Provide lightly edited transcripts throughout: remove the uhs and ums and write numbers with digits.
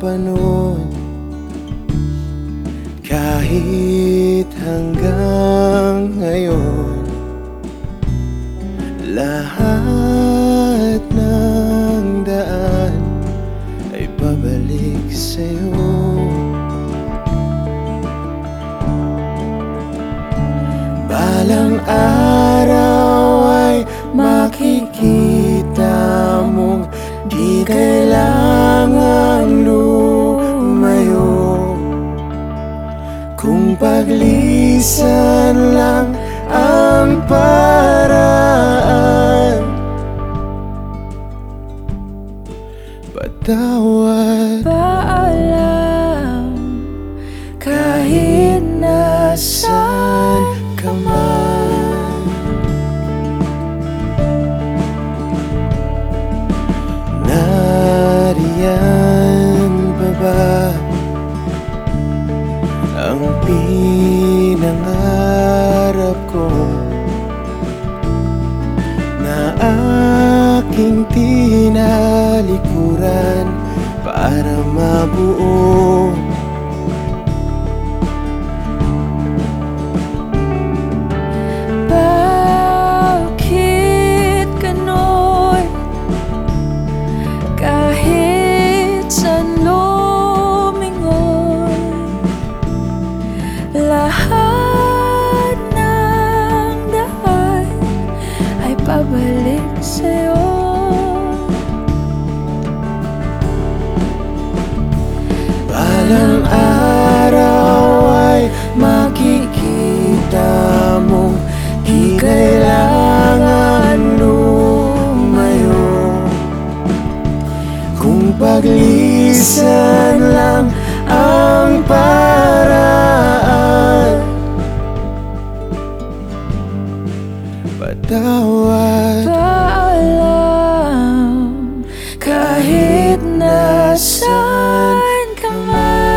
napapanon. Kahit hanggang ngayon, lahat ng daan ay pabalik sa'yo. Balang araw ay makikita mong di kailangang lumayo, kung paglisan lang ang paraan. Patawad, paalam, kahit nasaan ka man. Nariyan pa ba ang pinangarap ko na aking tinalikuran para mabuo? Bakit ganon? Kahit saan lumingon, lahat ng daan ay pabalik sa'yo. Balang araw ay makikita mong di kailangan lumayo, kung paglisan lang ang paraan. Patawad, paalam, kahit nasaan ka man.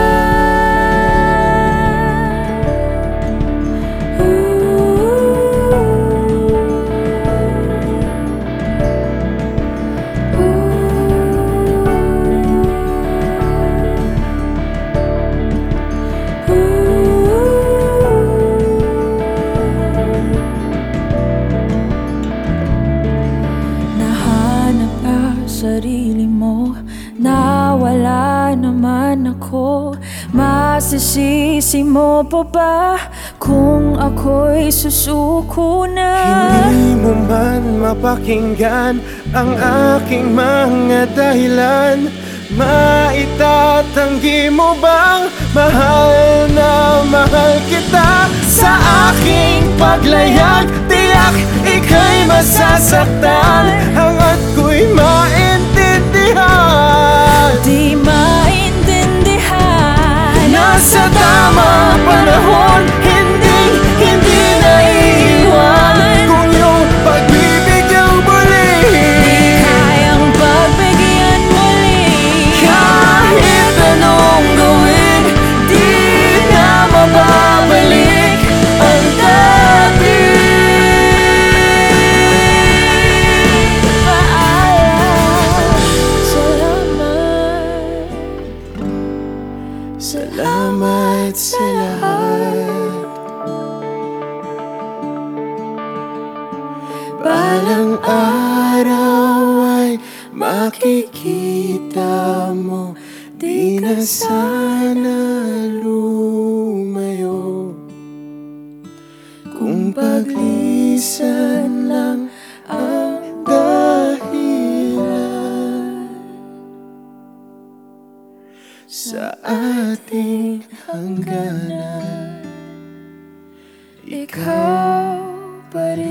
Sarili mo, nawala naman ako. Masisisi mo pa ba kung ako'y susuko na? hindi mo man mapakinggan ang aking mga dahilan. Maitatanggi mo bang mahal na mahal kita? Sa aking paglayag, tiyak ika'y masasaktan. Hangat ko'y maintindihan, Di maintindihan, nasa tamang panahon, hindi naiiwan. Kung iyong pagbibigyang muli, kayang pagbigyan muli. kahit anong gawin, di na mababalik ang dati. Paalam, salamat. Salamat sa lahat. Balang araw ay makikita mo di na sana lumayo, kung paglisan lang ang dahilan sa ating hangganan. Ikaw pa rin.